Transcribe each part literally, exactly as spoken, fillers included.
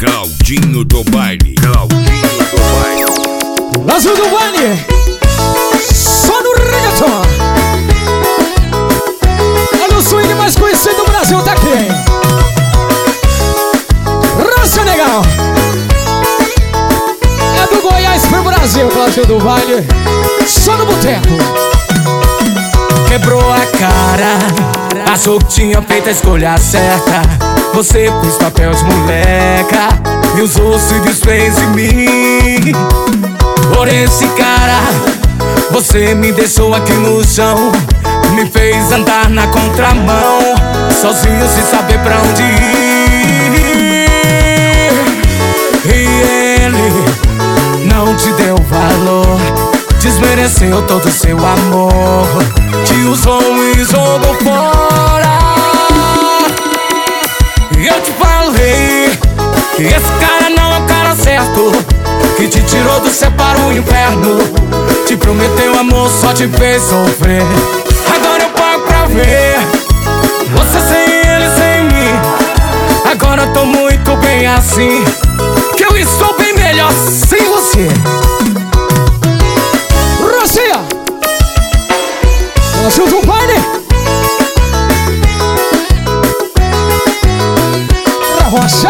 Claudinho do baile. Claudinho do baile. Brasil do baile. Só no reggaeton. Olha o swing mais conhecido do Brasil, tá aqui, hein? Raça legal. É do Goiás pro Brasil, Brasil do baile. Só no boteco. Quebrou a cara, achou que tinha feito a escolha certa. Você pôs papel de moleca, me usou, se desfez em mim. Por esse cara, você me deixou aqui no chão, me fez andar na contramão, sozinho sem saber pra onde ir. E ele não te deu valor, desmereceu todo o seu amor, te usou e jogou fora. E eu te falei que esse cara não é o cara certo, que te tirou do céu para o inferno, te prometeu amor, só te fez sofrer. Agora eu pago pra ver você sem ele, sem mim. Agora eu tô muito bem assim, que eu estou bem melhor sem você. Rocinha, Brasil do baile. Pra você.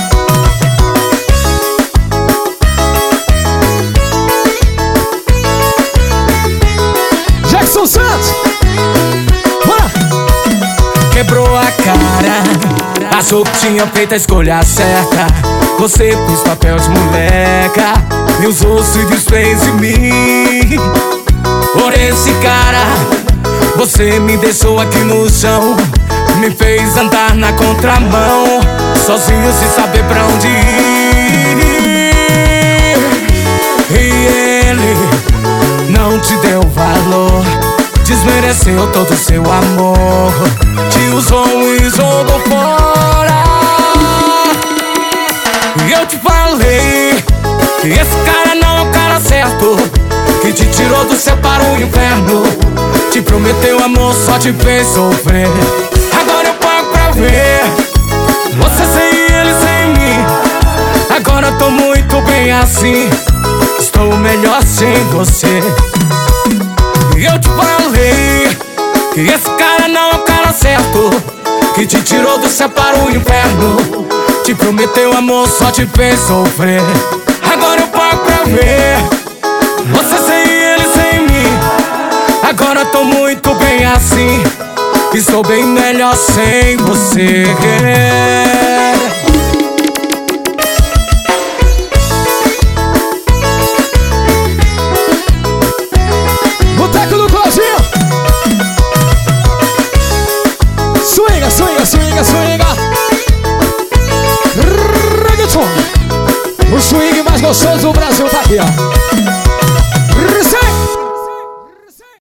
Jackson Santos. Bora. Quebrou a cara, achou que tinha feito a escolha certa. Você pôs papel de moleca, me usou, se desfez em mim. Por esse cara, você me deixou aqui no chão, me fez andar na contramão, sozinho sem saber pra onde ir. E ele não te deu valor, desmereceu todo o seu amor, te usou e jogou fora. E eu te falei que esse cara não é o cara certo, que te tirou do céu para o inferno, te prometeu amor, só te fez sofrer. Agora eu pago pra ver você sem ele, sem mim. Agora eu tô muito bem assim, estou melhor sem você. E eu te falei que esse cara não é o cara certo, que te tirou do céu para o inferno, te prometeu amor, só te fez sofrer. Agora eu pago pra ver você sem ele, sem mim. Agora eu tô muito bem assim, estou bem melhor sem você. Boteco do Claudinho. Swinga, swinga, swinga, swinga. Reggaeton. O swing mais gostoso do Brasil tá aqui, ó.